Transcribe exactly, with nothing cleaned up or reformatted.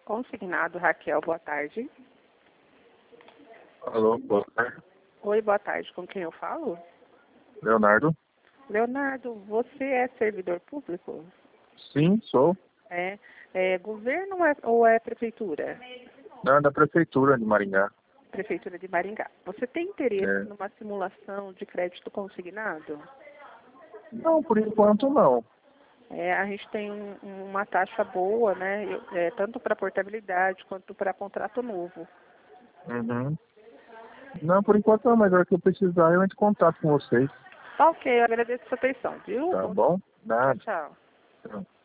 Consignado, Raquel, boa tarde. Alô, boa tarde. Oi, boa tarde. Com quem eu falo? Leonardo? Leonardo, você é servidor público? Sim, sou. É, é governo ou é, ou é prefeitura? Não, é da prefeitura de Maringá. Prefeitura de Maringá. Você tem interesse É. numa simulação de crédito consignado? Não, por enquanto não. É, a gente tem um- uma taxa boa, né? Eu- é, tanto para portabilidade quanto para contrato novo. Uhum. Não, por enquanto não, mas na hora que eu precisar eu entro em contato com vocês. Tá ok, eu agradeço a sua atenção, viu? Tá Bom- bom? Tchau, Nada. tchau. Tchau.